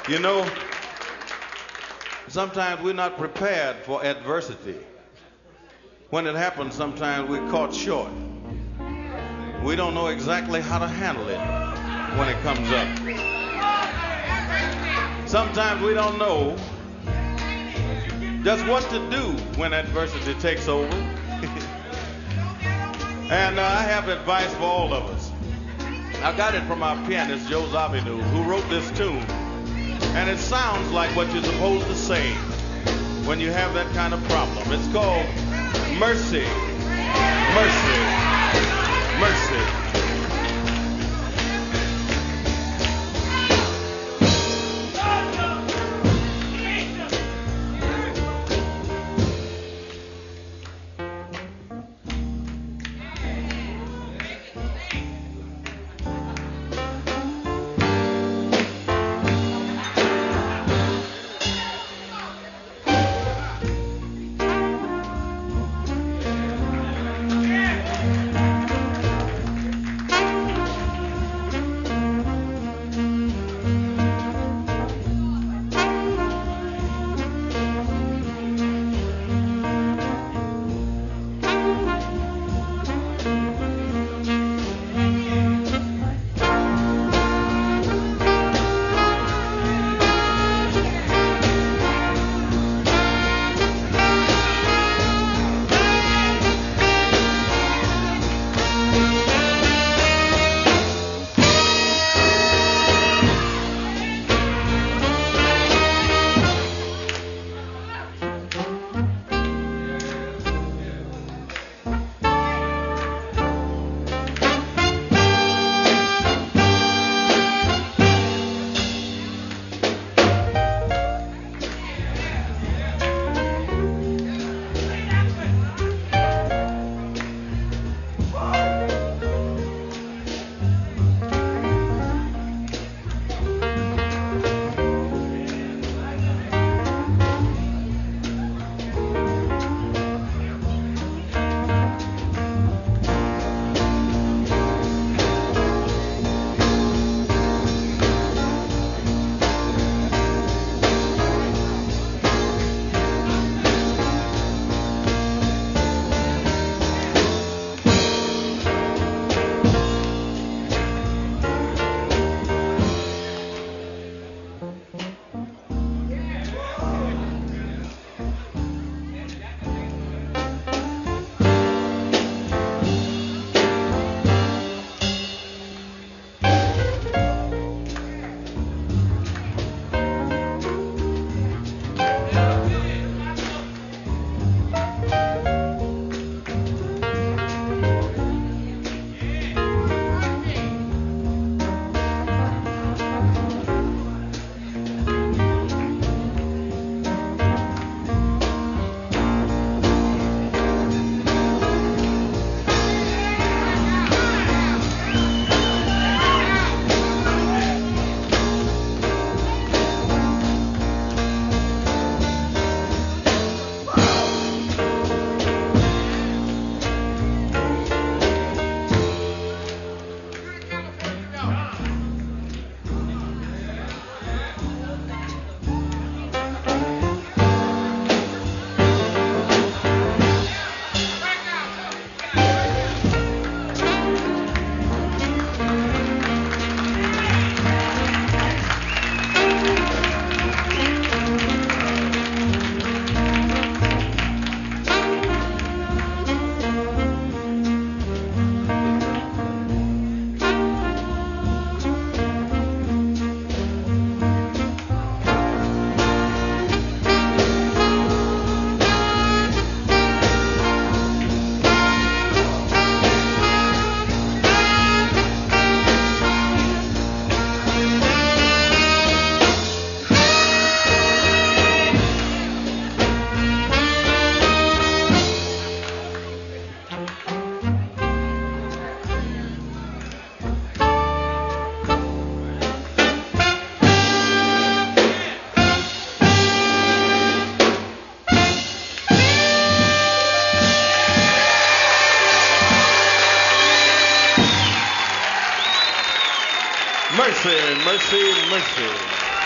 You know, sometimes we're not prepared for adversity. When it happens, sometimes we're caught short. We don't know exactly how to handle it when it comes up. Sometimes we don't know just what to do when adversity takes over. And I have advice for all of us. I got it from our pianist, Joe Zawinul, who wrote this tune. And it sounds like what you're supposed to say when you have that kind of problem. It's called Mercy, Mercy, Mercy.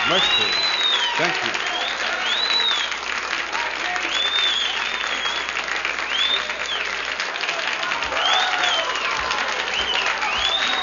Mercy. Thank you.